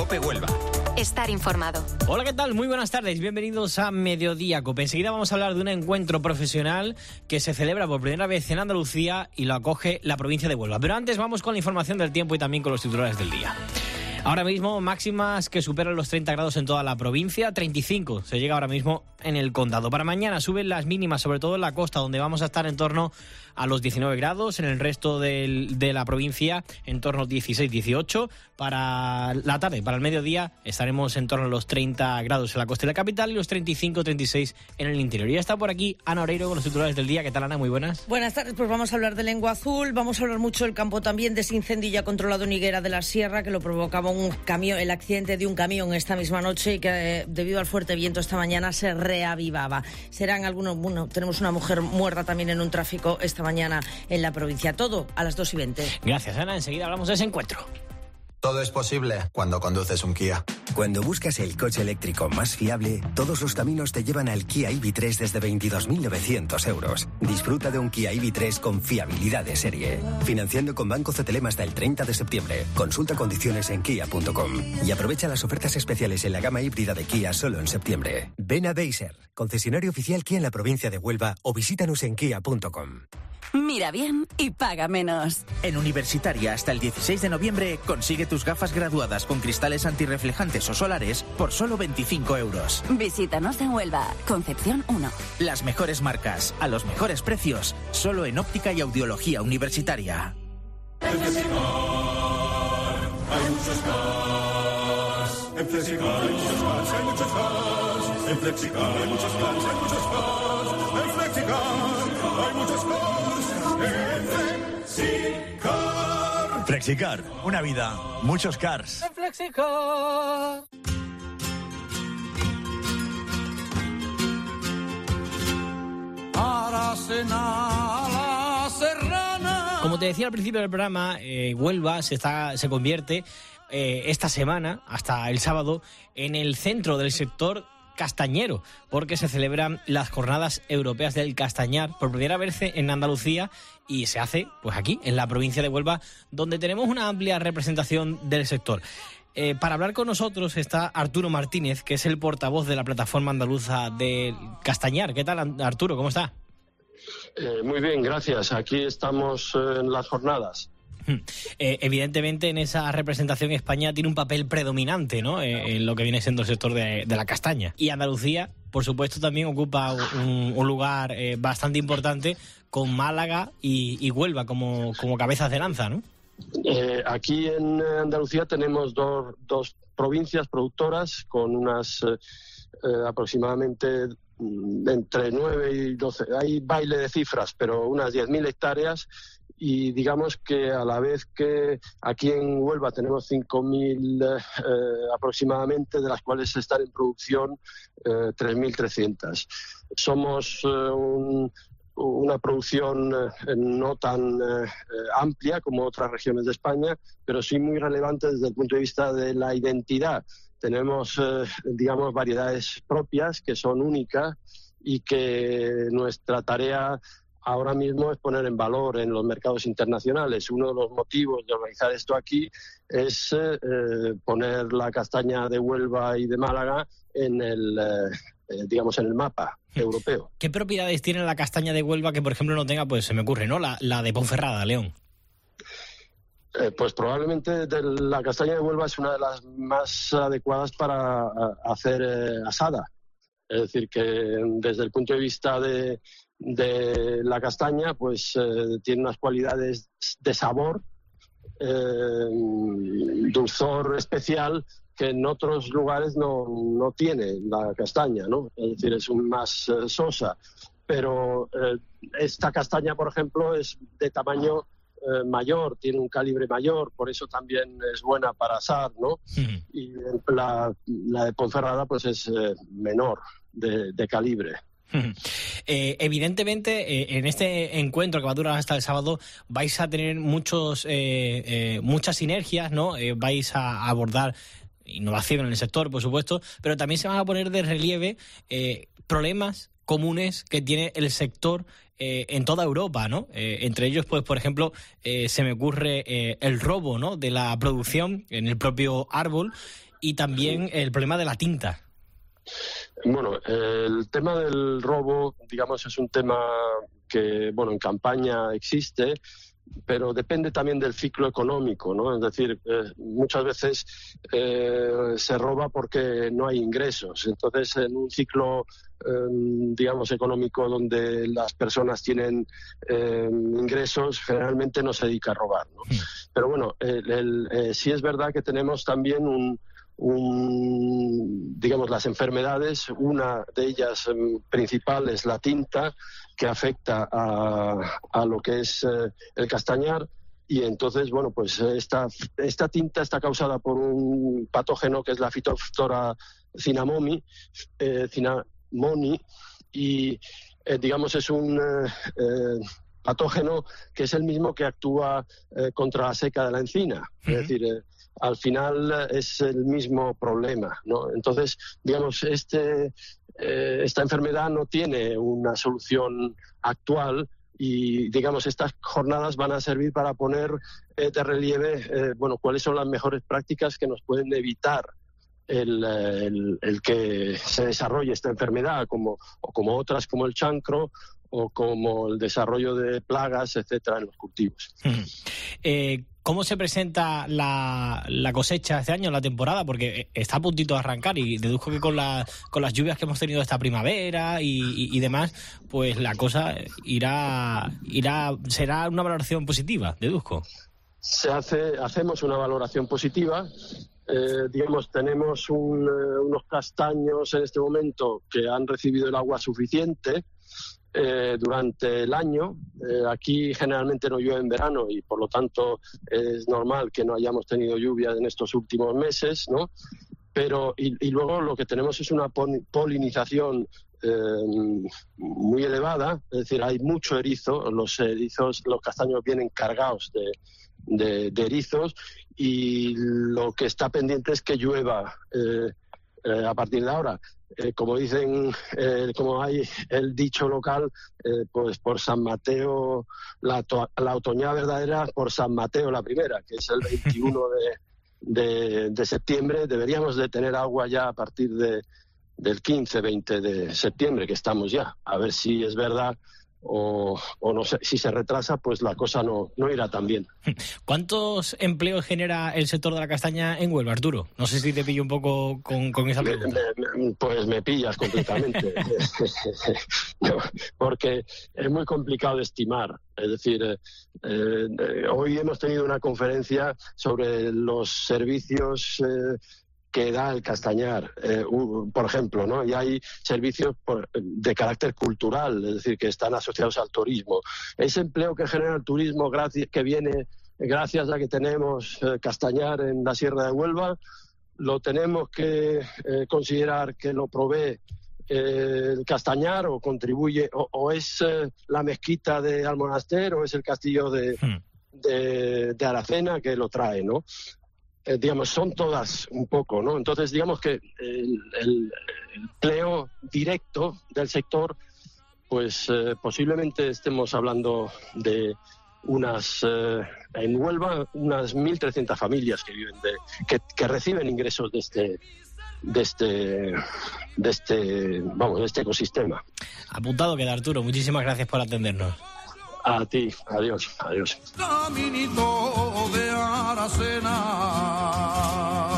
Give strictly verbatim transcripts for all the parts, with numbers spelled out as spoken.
COPE Huelva. Estar informado. Hola, ¿qué tal? Muy buenas tardes. Bienvenidos a Mediodía COPE. Enseguida vamos a hablar de un encuentro profesional que se celebra por primera vez en Andalucía y lo acoge la provincia de Huelva. Pero antes vamos con la información del tiempo y también con los titulares del día. Ahora mismo máximas que superan los treinta grados en toda la provincia, treinta y cinco se llega ahora mismo en el condado. Para mañana suben las mínimas, sobre todo en la costa, donde vamos a estar en torno a los diecinueve grados, en el resto del, de la provincia en torno a dieciséis dieciocho. Para la tarde, para el mediodía, estaremos en torno a los treinta grados en la costa de la capital y los treinta y cinco treinta y seis en el interior. Y ya está por aquí Ana Oreiro con los titulares del día. ¿Qué tal, Ana? Muy buenas. Buenas tardes, pues vamos a hablar de Lengua Azul, vamos a hablar mucho del campo también, de ese incendio ya controlado en Higuera de la Sierra, que lo provocaba un camión, el accidente de un camión esta misma noche y que eh, debido al fuerte viento esta mañana se reavivaba. Serán algunos, bueno, tenemos una mujer muerta también en un tráfico esta mañana en la provincia. Todo a las dos y veinte. Gracias, Ana. Enseguida hablamos de ese encuentro. Todo es posible cuando conduces un Kia. Cuando buscas el coche eléctrico más fiable, todos los caminos te llevan al Kia I V tres desde veintidós mil novecientos euros. Disfruta de un Kia I V tres con fiabilidad de serie. Financiando con Banco C T L M hasta el treinta de septiembre. Consulta condiciones en kia punto com. Y aprovecha las ofertas especiales en la gama híbrida de Kia solo en septiembre. Ven a Beiser, concesionario oficial Kia en la provincia de Huelva, o visítanos en kia punto com. Mira bien y paga menos. En Universitaria, hasta el dieciséis de noviembre, consigue tus gafas graduadas con cristales antirreflejantes o solares por solo veinticinco euros. Visítanos en Huelva, Concepción uno. Las mejores marcas, a los mejores precios, solo en óptica y audiología universitaria. En Flexicar hay muchos cars. En Flexicar hay muchos cars, hay muchos cars. En Flexicar hay muchos cars, hay muchos cars. En Flexicar hay muchos cars. Flexicar. Flexicar, una vida, muchos cars. En Flexicar. Como te decía al principio del programa, eh, Huelva se, está, se convierte eh, esta semana, hasta el sábado, en el centro del sector castañero, porque se celebran las jornadas europeas del castañar por primera vez en Andalucía y se hace pues aquí, en la provincia de Huelva, donde tenemos una amplia representación del sector. Eh, para hablar con nosotros está Arturo Martínez, que es el portavoz de la plataforma andaluza del castañar. ¿Qué tal, Arturo? ¿Cómo está? Eh, muy bien, gracias. Aquí estamos eh, en las jornadas. Eh, evidentemente en esa representación España tiene un papel predominante, ¿no? Eh, en lo que viene siendo el sector de, de la castaña. Y Andalucía, por supuesto, también ocupa un, un lugar eh, bastante importante, con Málaga y, y Huelva como, como cabezas de lanza, ¿no? Eh, aquí en Andalucía tenemos dos, dos provincias productoras con unas eh, eh, aproximadamente entre nueve y doce, hay baile de cifras, pero unas diez mil hectáreas. Y digamos que a la vez que aquí en Huelva tenemos cinco mil eh, aproximadamente, de las cuales están en producción eh, tres mil trescientas. Somos eh, un, una producción eh, no tan eh, amplia como otras regiones de España, pero sí muy relevante desde el punto de vista de la identidad. Tenemos, eh, digamos, variedades propias que son únicas y que nuestra tarea ahora mismo es poner en valor en los mercados internacionales. Uno de los motivos de organizar esto aquí es eh, poner la castaña de Huelva y de Málaga en el, eh, digamos, en el mapa europeo. ¿Qué propiedades tiene la castaña de Huelva que, por ejemplo, no tenga, pues se me ocurre, ¿no? La, la de Ponferrada, León. Eh, pues probablemente de la castaña de Huelva es una de las más adecuadas para a, hacer eh, asada. Es decir, que desde el punto de vista de de la castaña, pues eh, tiene unas cualidades de sabor, eh, dulzor especial que en otros lugares no, no tiene la castaña, ¿no? Es decir, es un más eh, sosa. Pero eh, esta castaña, por ejemplo, es de tamaño eh, mayor, tiene un calibre mayor, por eso también es buena para asar, ¿no? Uh-huh. Y la, la de Ponferrada, pues es eh, menor de, de calibre. Eh, evidentemente, eh, en este encuentro que va a durar hasta el sábado vais a tener muchos, eh, eh, muchas sinergias, ¿no? Eh, vais a abordar innovación en el sector, por supuesto, pero también se van a poner de relieve eh, problemas comunes que tiene el sector eh, en toda Europa, ¿no? Eh, entre ellos, pues, por ejemplo, eh, se me ocurre eh, el robo, ¿no? De la producción en el propio árbol. y también el problema de la tinta. Bueno, el tema del robo, digamos, es un tema que, bueno, en campaña existe, pero depende también del ciclo económico, ¿no? Es decir, eh, muchas veces eh, se roba porque no hay ingresos. Entonces, en un ciclo, eh, digamos, económico donde las personas tienen eh, ingresos, generalmente no se dedica a robar, ¿no? Pero bueno, el, el, eh, sí es verdad que tenemos también un... Un, digamos, las enfermedades, una de ellas um, principal es la tinta, que afecta a, a lo que es eh, el castañar, y entonces, bueno, pues esta, esta tinta está causada por un patógeno que es la Phytophthora cinnamoni, eh, cinnamoni y eh, digamos es un eh, eh, patógeno que es el mismo que actúa eh, contra la seca de la encina, uh-huh. Es decir, eh, al final es el mismo problema, ¿no? Entonces, digamos, este, eh, esta enfermedad no tiene una solución actual y, digamos, estas jornadas van a servir para poner eh, de relieve, eh, bueno, cuáles son las mejores prácticas que nos pueden evitar el, el, el que se desarrolle esta enfermedad, como, o como otras como el chancro, o como el desarrollo de plagas, etcétera, en los cultivos. Eh, ¿Cómo se presenta la, la cosecha este año, la temporada? Porque está a puntito de arrancar y deduzco que con, la, con las lluvias que hemos tenido esta primavera y, y, y demás, pues la cosa irá, irá será una valoración positiva, deduzco. Se hace, hacemos una valoración positiva. Eh, digamos, tenemos un, eh, unos castaños en este momento que han recibido el agua suficiente Eh, durante el año. Eh, aquí generalmente no llueve en verano y por lo tanto es normal que no hayamos tenido lluvia en estos últimos meses, ¿no? Pero y, y luego lo que tenemos es una polinización eh, muy elevada, es decir, hay mucho erizo, los erizos, los castaños vienen cargados de, de, de erizos y lo que está pendiente es que llueva eh, eh, a partir de ahora. Eh, como dicen, eh, como hay el dicho local, eh, pues por San Mateo, la, to- la otoñada verdadera por San Mateo la primera, que es el veintiuno de, de, de septiembre. Deberíamos de tener agua ya a partir de, del quince, veinte de septiembre, que estamos ya. A ver si es verdad o, o no sé, si se retrasa, pues la cosa no, no irá tan bien. ¿Cuántos empleos genera el sector de la castaña en Huelva, Arturo? No sé si te pillo un poco con, con esa pregunta. Me, me, pues me pillas completamente. No, porque es muy complicado de estimar. Es decir, eh, eh, hoy hemos tenido una conferencia sobre los servicios eh, que da el castañar, eh, uh, por ejemplo, ¿no? Y hay servicios por, de carácter cultural, es decir, que están asociados al turismo. Ese empleo que genera el turismo gracias, que viene gracias a que tenemos eh, castañar en la Sierra de Huelva, lo tenemos que eh, considerar que lo provee eh, el castañar o contribuye, o, o es eh, la mezquita de Almonaster o es el castillo de, hmm. de, de Aracena que lo trae, ¿no? Eh, digamos, son todas un poco, ¿no? Entonces, digamos que el, el, el empleo directo del sector, pues eh, posiblemente estemos hablando de unas, eh, en Huelva, unas mil trescientas familias que viven de, que, que reciben ingresos de este, de este, de este, vamos, de este ecosistema. Apuntado queda, Arturo. Muchísimas gracias por atendernos. A ti, adiós, adiós. Caminito de Aracena.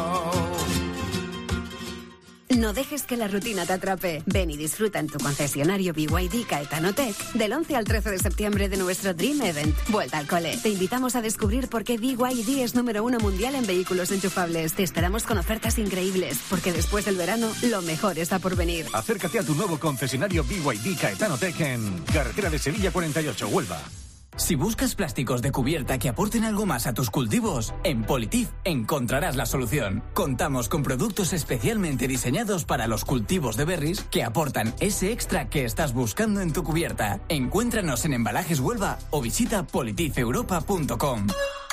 No dejes que la rutina te atrape. Ven y disfruta en tu concesionario B Y D Caetano Tech del once al trece de septiembre de nuestro Dream Event, Vuelta al Cole. Te invitamos a descubrir por qué B Y D es número uno mundial en vehículos enchufables. Te esperamos con ofertas increíbles, porque después del verano, lo mejor está por venir. Acércate a tu nuevo concesionario B Y D Caetano Tech en Carretera de Sevilla cuarenta y ocho, Huelva. Si buscas plásticos de cubierta que aporten algo más a tus cultivos, en Politif encontrarás la solución. Contamos con productos especialmente diseñados para los cultivos de berries que aportan ese extra que estás buscando en tu cubierta. Encuéntranos en Embalajes Huelva o visita politif europa punto com.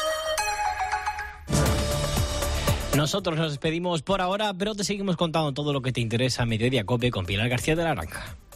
Nosotros nos despedimos por ahora, pero te seguimos contando todo lo que te interesa a Mediodía Cope con Pilar García de la Granja.